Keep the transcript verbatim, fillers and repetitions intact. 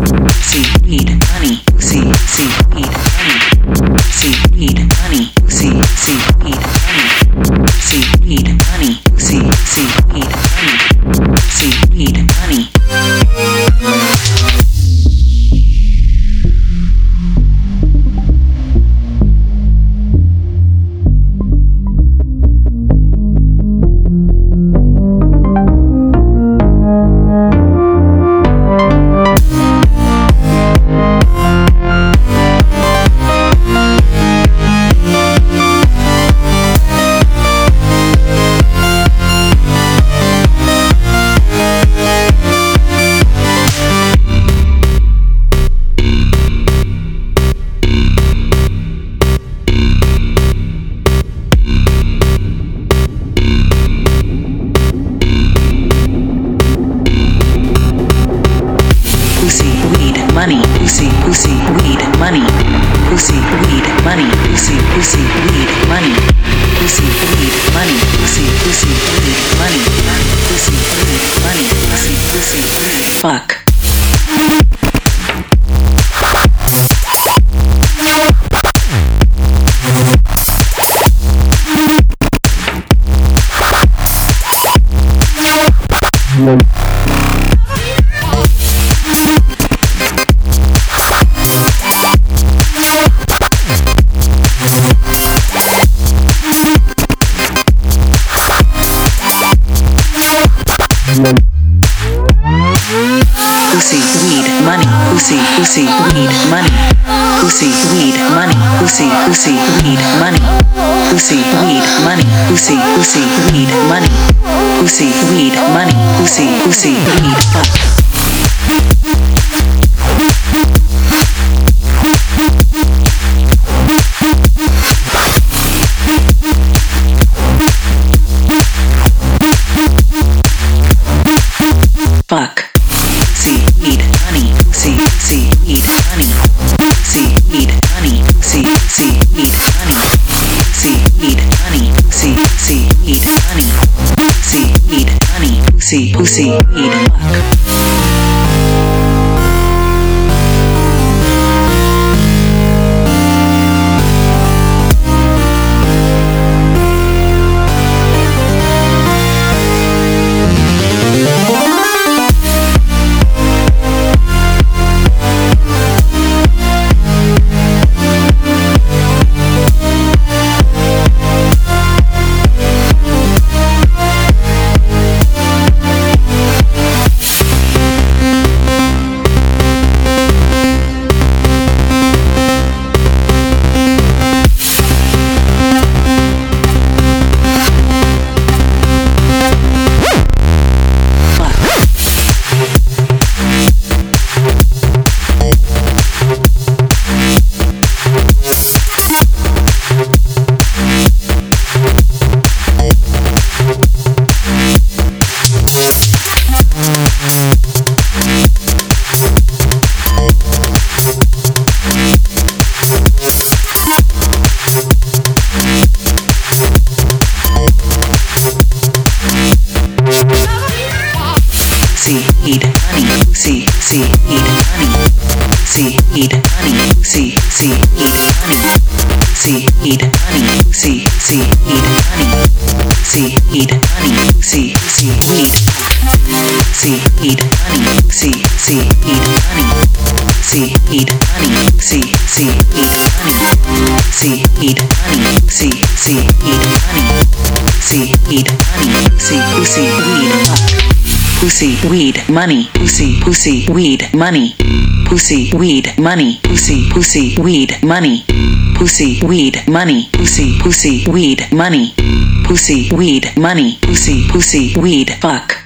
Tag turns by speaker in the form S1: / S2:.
S1: pussy, weed, money, pussy, pussy, weed, money, pussy, weed, money, pussy, pussy, weed, money, pussy, weed, money, pussy, pussy, weed, money, pussy, weed, money. Pussy, weed, money, pussy, pussy, weed, money, pussy, weed, money, pussy, pussy, weed, money, pussy, weed, money, pussy, pussy, weed, money, pussy, weed, money, pussy, pussy, weed, fuck. Pussy, weed, money, pussy, pussy, weed, money, pussy, weed, money, pussy, pussy, weed, money, pussy, weed, money, pussy, pussy, weed, money, pussy, weed, money, pussy, pussy, weed, fuck. Fuck. Pussy, weed, money, pussy, pussy, weed, money, pussy, weed, money, pussy, pussy, weed, money, pussy, weed, money, pussy, pussy, weed, money, pussy, weed, money, pussy, pussy, weed, fuck. Pussy, weed, money, pussy, pussy, weed, money, pussy, weed, money, pussy, pussy, weed, money, pussy, weed, money, pussy, pussy, weed, money, pussy, weed, money, pussy, pussy, weed, pussy, weed, money, pussy, pussy, weed, money, pussy, weed, money, pussy, pussy, weed, money, pussy, weed, money, pussy, pussy, weed, money, pussy, weed, money, pussy, pussy, weed, fuck. Pussy, weed, money, pussy, pussy, weed, money, pussy, weed, money, pussy, pussy, weed, money, pussy, weed, money, pussy, pussy, weed, money, pussy, weed, money, pussy, pussy, weed, fuck.